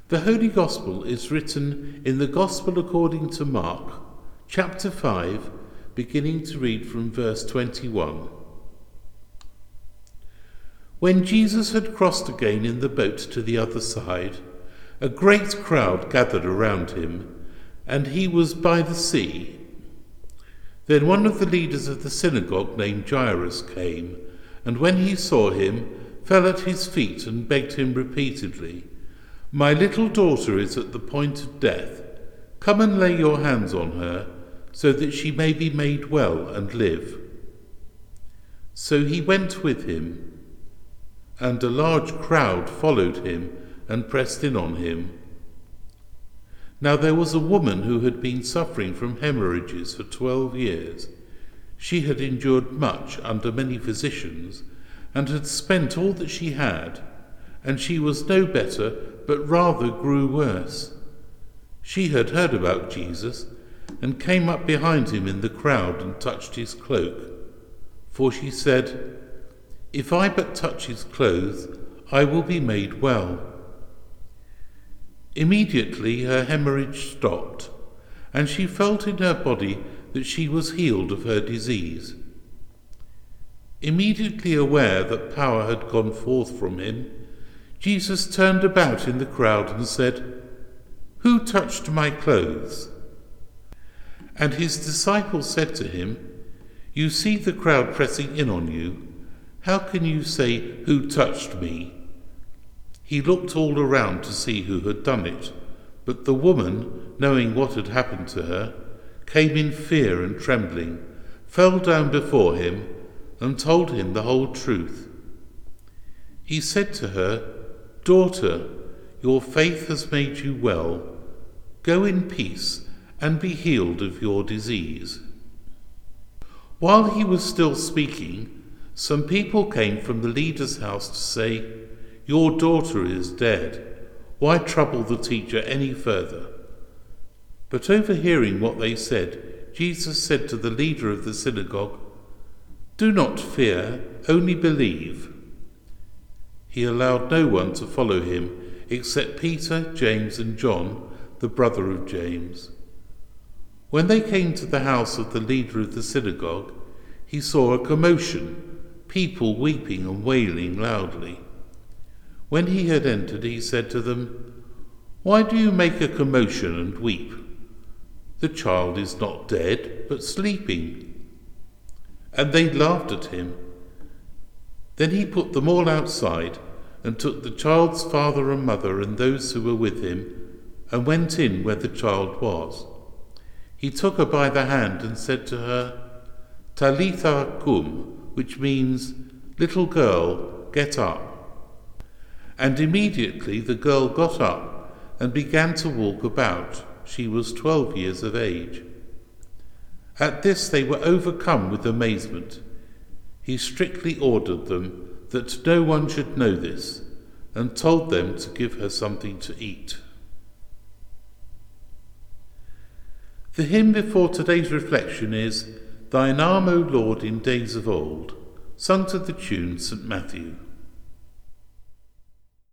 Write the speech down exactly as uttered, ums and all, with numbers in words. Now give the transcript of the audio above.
The Holy Gospel is written in the Gospel according to Mark, chapter five, beginning to read from verse twenty-one. When Jesus had crossed again in the boat to the other side, a great crowd gathered around him, and he was by the sea. Then one of the leaders of the synagogue named Jairus came, and when he saw him, fell at his feet and begged him repeatedly, "My little daughter is at the point of death. Come and lay your hands on her, so that she may be made well and live." So he went with him, and a large crowd followed him and pressed in on him. Now there was a woman who had been suffering from hemorrhages for twelve years. She had endured much under many physicians, and had spent all that she had, and she was no better, but rather grew worse. She had heard about Jesus, and came up behind him in the crowd and touched his cloak. For she said, "If I but touch his clothes, I will be made well." Immediately her hemorrhage stopped, and she felt in her body that she was healed of her disease. Immediately aware that power had gone forth from him, Jesus turned about in the crowd and said, "Who touched my clothes?" And his disciples said to him, "You see the crowd pressing in on you. How can you say, 'Who touched me?'" He looked all around to see who had done it, but the woman, knowing what had happened to her, came in fear and trembling, fell down before him, and told him the whole truth. He said to her, "Daughter, your faith has made you well. Go in peace and be healed of your disease." While he was still speaking, some people came from the leader's house to say, "Your daughter is dead. Why trouble the teacher any further?" But overhearing what they said, Jesus said to the leader of the synagogue, "Do not fear, only believe." He allowed no one to follow him except Peter, James, and John, the brother of James. When they came to the house of the leader of the synagogue, he saw a commotion, people weeping and wailing loudly. When he had entered, he said to them, "Why do you make a commotion and weep? The child is not dead, but sleeping." And they laughed at him. Then he put them all outside, and took the child's father and mother and those who were with him, and went in where the child was. He took her by the hand and said to her, "Talitha cum," which means, "Little girl, get up." And immediately the girl got up and began to walk about. She was twelve years of age. At this they were overcome with amazement. He strictly ordered them that no one should know this, and told them to give her something to eat. The hymn before today's reflection is "Thine Arm, O Lord, in Days of Old," sung to the tune Saint Matthew.